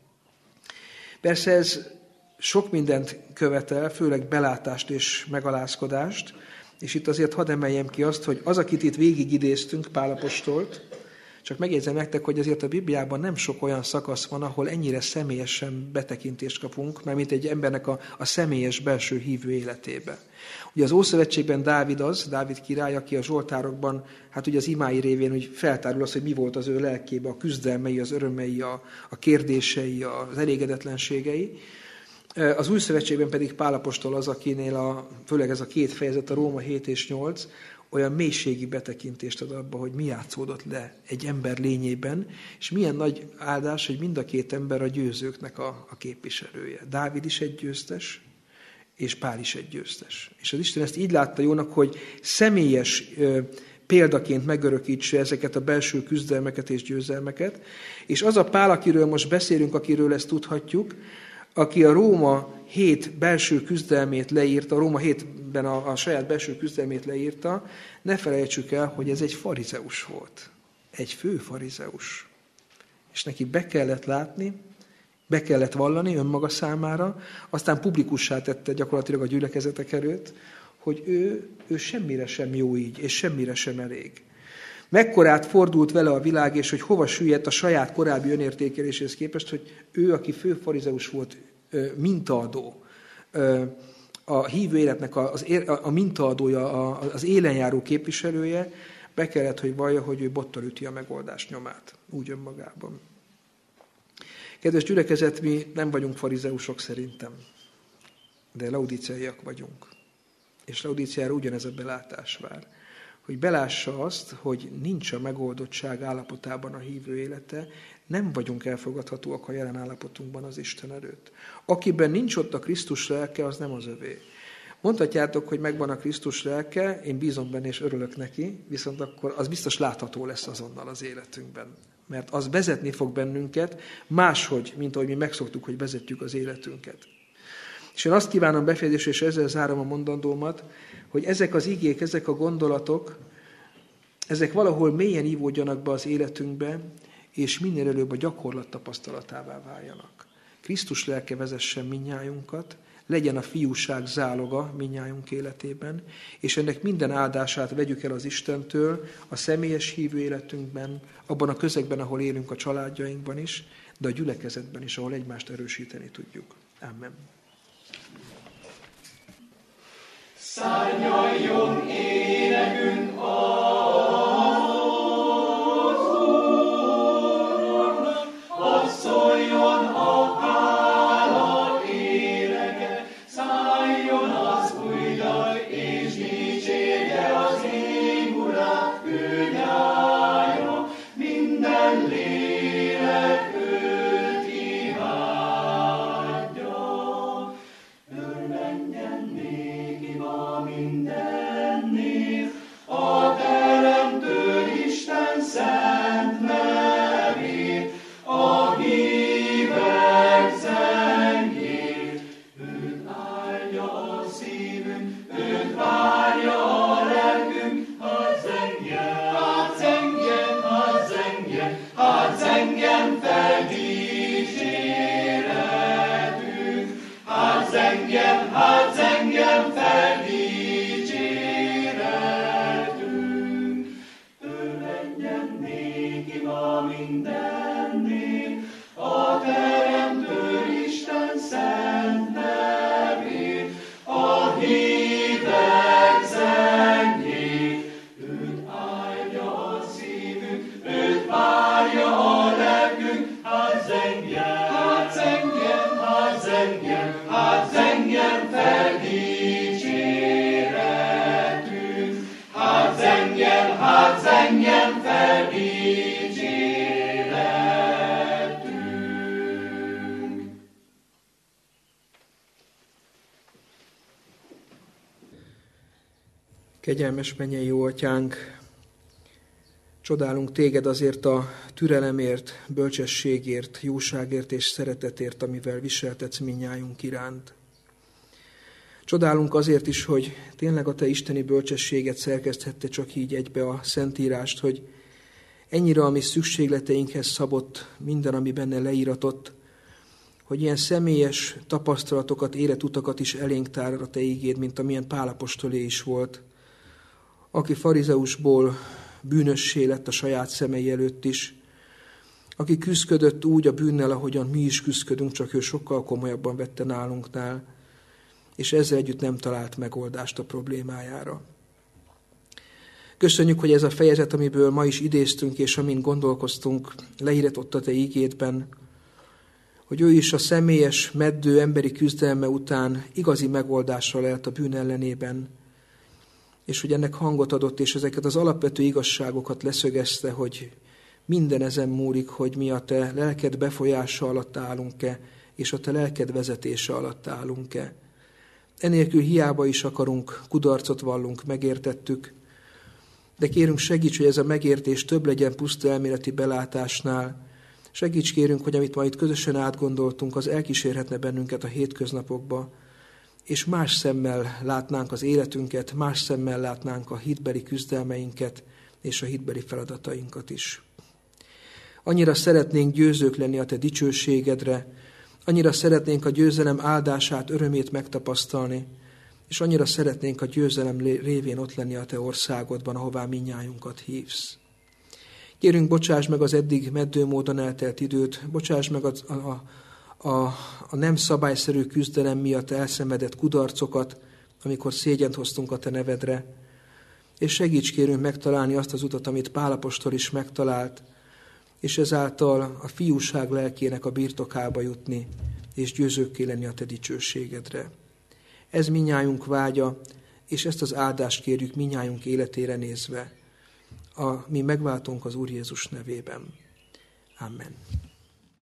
Persze ez sok mindent követel, főleg belátást és megalázkodást, és itt azért hadd emeljem ki azt, hogy az, akit itt végigidéztünk, Pál apostolt, csak megjegyzem nektek, hogy azért a Bibliában nem sok olyan szakasz van, ahol ennyire személyesen betekintést kapunk, mármint egy embernek a személyes belső hívő életébe. Ugye az Ószövetségben Dávid király, aki a Zsoltárokban, hát ugye az imái révén úgy feltárul az, hogy mi volt az ő lelkébe, a küzdelmei, az örömei, a kérdései, az elégedetlenségei. Az Új Szövetségben pedig Pál apostol az, akinél főleg ez a két fejezet, a Róma 7 és 8, olyan mélységi betekintést ad abba, hogy mi játszódott le egy ember lényében, és milyen nagy áldás, hogy mind a két ember a győzőknek a képviselője. Dávid is egy győztes, és Pál is egy győztes. És az Isten ezt így látta jónak, hogy személyes példaként megörökítse ezeket a belső küzdelmeket és győzelmeket, és az a Pál, akiről most beszélünk, akiről ezt tudhatjuk, aki a Róma 7 belső küzdelmét leírta, a Róma 7-ben a saját belső küzdelmét leírta, ne felejtsük el, hogy ez egy farizeus volt. Egy fő farizeus. És neki be kellett látni, be kellett vallani önmaga számára, aztán publikussá tette gyakorlatilag a gyülekezetek előtt, hogy ő semmire sem jó így, és semmire sem elég. Mekkorát fordult vele a világ, és hogy hova süllyedt a saját korábbi önértékeléséhez képest, hogy ő, aki fő farizeus volt, mintaadó, a hívő életnek a mintaadója, az élenjáró képviselője, be kellett, hogy vallja, hogy ő bottal üti a megoldás nyomát, úgy önmagában. Kedves gyülekezet, mi nem vagyunk farizeusok szerintem. de laudíceaiak vagyunk. És Laudíceára ugyanez a belátás vár, hogy belássa azt, hogy nincs a megoldottság állapotában a hívő élete, nem vagyunk elfogadhatóak a jelen állapotunkban az Isten előtt. Akiben nincs ott a Krisztus lelke, az nem az övé. Mondhatjátok, hogy megvan a Krisztus lelke, én bízom benne és örülök neki, viszont akkor az biztos látható lesz azonnal az életünkben. Mert az vezetni fog bennünket máshogy, mint ahogy mi megszoktuk, hogy vezetjük az életünket. És én azt kívánom befejezésre, és ezzel zárom a mondandómat, hogy ezek az igék, ezek a gondolatok, ezek valahol mélyen ívódjanak be az életünkbe, és minél előbb a gyakorlat tapasztalatává váljanak. Krisztus lelke vezessen minnyájunkat, legyen a fiúság záloga minnyájunk életében, és ennek minden áldását vegyük el az Istentől a személyes hívő életünkben, abban a közegben, ahol élünk a családjainkban is, de a gyülekezetben is, ahol egymást erősíteni tudjuk. Amen. Szárnyaljon énekünk az Úrnak, hadd szóljon a hála éneke, szálljon az új dal, és dicsérje az ég Urát, ő nyája, minden lélek őt imádja. Örvendjen néki ma minden név, a Teremtő Isten szent nevét, a hívek zengét. Őt áldja a szívünk, őt várja a lelkünk, hadd zengjen, hadd zengjen, hadd zengjen, hadd zengjen fel dicséretünk, hadd zengjen fel dicséretünk. Örvendjen néki ma minden név, a Teremtő Isten szent nevét, a hívek zengét. Őt áldja a szívünk, őt várja a lelkünk, hadd zengjen, hadd zengjen, hadd zengjen, hadd zengjen fel dicséretünk, hadd zengjen fel dicséretünk. Kegyelmes mennyei jó atyánk, csodálunk téged azért a türelemért, bölcsességért, jóságért és szeretetért, amivel viseltetsz minnyájunk iránt. Csodálunk azért is, hogy tényleg a te isteni bölcsességet szerkeszthette csak így egybe a Szentírást, hogy ennyire a mi szükségleteinkhez szabott minden, ami benne leíratott, hogy ilyen személyes tapasztalatokat, életutakat is elénk tár a te ígéd, mint amilyen Pál apostolé is volt, aki farizeusból bűnössé lett a saját szemei előtt is, aki küszködött úgy a bűnnel, ahogyan mi is küszködünk, csak ő sokkal komolyabban vette nálunknál, és ezzel együtt nem talált megoldást a problémájára. Köszönjük, hogy ez a fejezet, amiből ma is idéztünk, és amin gondolkoztunk, leíratott a te ígédben, hogy ő is a személyes, meddő emberi küzdelme után igazi megoldásra lelt a bűn ellenében, és hogy ennek hangot adott, és ezeket az alapvető igazságokat leszögezte, hogy minden ezen múlik, hogy mi a te lelked befolyása alatt állunk-e, és a te lelked vezetése alatt állunk-e. Enélkül hiába is akarunk, kudarcot vallunk, megértettük, de kérünk, segíts, hogy ez a megértés több legyen puszta elméleti belátásnál. Segíts, kérünk, hogy amit ma itt közösen átgondoltunk, az elkísérhetne bennünket a hétköznapokba, és más szemmel látnánk az életünket, más szemmel látnánk a hitbeli küzdelmeinket és a hitbeli feladatainkat is. Annyira szeretnénk győzők lenni a te dicsőségedre, annyira szeretnénk a győzelem áldását, örömét megtapasztalni, és annyira szeretnénk a győzelem révén ott lenni a te országodban, ahová minnyájunkat hívsz. Kérünk, bocsáss meg az eddig meddő módon eltelt időt, bocsáss meg a nem szabályszerű küzdelem miatt elszenvedett kudarcokat, amikor szégyent hoztunk a te nevedre, és segíts, kérünk, megtalálni azt az utat, amit Pál apostol is megtalált, és ezáltal a fiúság lelkének a birtokába jutni, és győzőkké lenni a te dicsőségedre. Ez minnyájunk vágya, és ezt az áldást kérjük minnyájunk életére nézve, a mi megváltónk az Úr Jézus nevében. Amen.